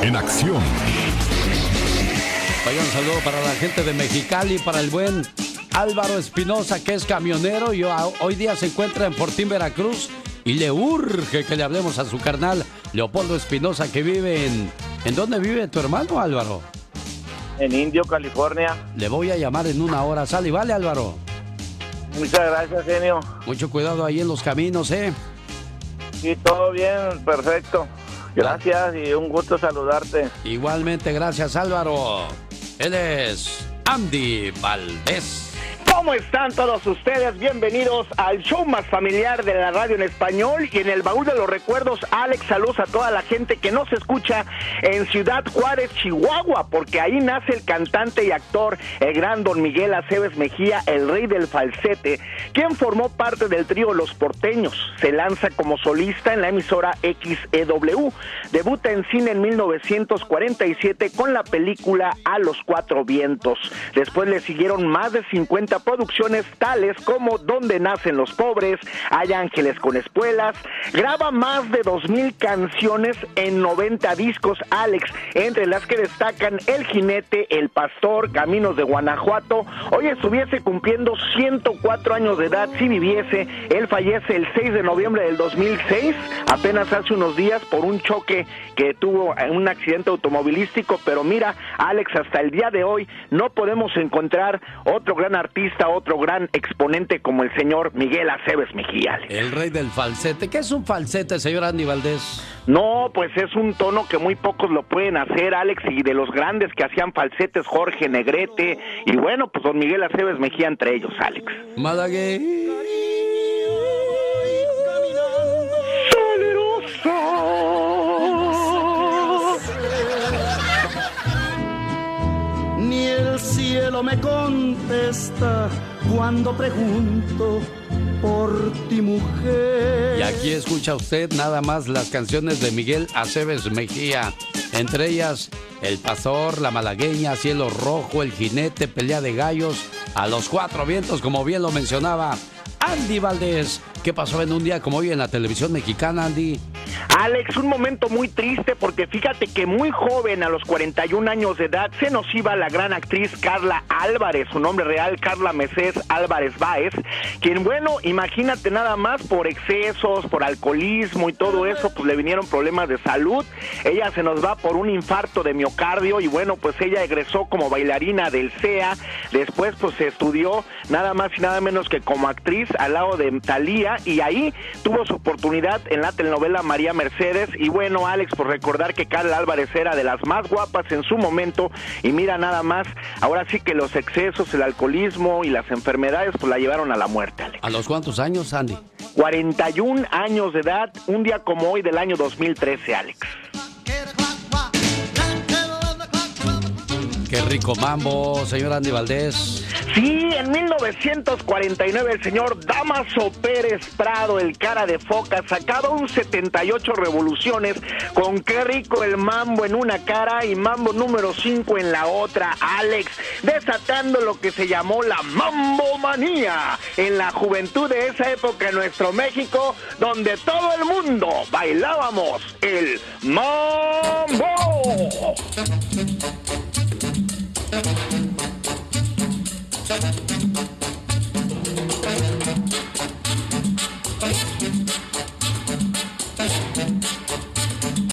en acción. Vaya un saludo para la gente de Mexicali, para el buen Álvaro Espinosa, que es camionero y hoy día se encuentra en Fortín, Veracruz, y le urge que le hablemos a su carnal Leopoldo Espinosa, que vive ¿En dónde vive tu hermano, Álvaro? En Indio, California. Le voy a llamar en una hora. Sale y vale, Álvaro. Muchas gracias, genio. Mucho cuidado ahí en los caminos, ¿eh? Sí, todo bien, perfecto. Gracias y un gusto saludarte. Igualmente, gracias, Álvaro. Él es Andy Valdés. ¿Cómo están todos ustedes? Bienvenidos al show más familiar de la radio en español. Y en el baúl de los recuerdos, Alex, saludos a toda la gente que nos escucha en Ciudad Juárez, Chihuahua, porque ahí nace el cantante y actor, el gran don Miguel Aceves Mejía, el rey del falsete, quien formó parte del trío Los Porteños. Se lanza como solista en la emisora XEW. Debuta en cine en 1947 con la película A los Cuatro Vientos. Después le siguieron más de 50 producciones tales como Donde nacen los pobres, Hay ángeles con espuelas. Graba más de 2,000 canciones en 90 discos, Alex, entre las que destacan El Jinete, El Pastor, Caminos de Guanajuato. Hoy estuviese cumpliendo 104 años de edad si viviese. Él fallece el 6 de noviembre del 2006, apenas hace unos días, por un choque que tuvo en un accidente automovilístico. Pero mira, Alex, hasta el día de hoy no podemos encontrar otro gran artista, otro gran exponente como el señor Miguel Aceves Mejía. El rey del falsete. ¿Qué es un falsete, señor Andy Valdés? No, pues es un tono que muy pocos lo pueden hacer, Alex, y de los grandes que hacían falsetes, Jorge Negrete, y bueno, pues don Miguel Aceves Mejía entre ellos, Alex. Malagueño. Ni el cielo me contesta cuando pregunto por ti, mujer. Y aquí escucha usted nada más las canciones de Miguel Aceves Mejía, entre ellas El Pastor, La Malagueña, Cielo Rojo, El Jinete, Pelea de Gallos, A los Cuatro Vientos, como bien lo mencionaba Andy Valdés. ¿Qué pasó en un día como hoy en la televisión mexicana, Andy? Alex, un momento muy triste porque fíjate que muy joven, a los 41 años de edad, se nos iba la gran actriz Carla Álvarez, su nombre real Carla Mesés Álvarez Báez, quien, bueno, imagínate nada más, por excesos, por alcoholismo y todo eso, pues le vinieron problemas de salud. Ella se nos va por un infarto de miocardio y bueno, pues ella egresó como bailarina del CEA, después pues se estudió nada más y nada menos que como actriz al lado de Thalía, y ahí tuvo su oportunidad en la telenovela María Mercedes. Y bueno, Alex, por recordar que Carla Álvarez era de las más guapas en su momento, y mira nada más, ahora sí que los excesos, el alcoholismo y las enfermedades pues la llevaron a la muerte, Alex. ¿A los cuántos años, Andy? 41 años de edad, un día como hoy del año 2013, Alex. Qué rico mambo, señor Andy Valdés. Sí, en 1949 el señor Dámaso Pérez Prado, el cara de foca, sacaba un 78 revoluciones con Qué rico el mambo en una cara y mambo número 5 en la otra, Alex, desatando lo que se llamó la mambomanía en la juventud de esa época en nuestro México, donde todo el mundo bailábamos el mambo.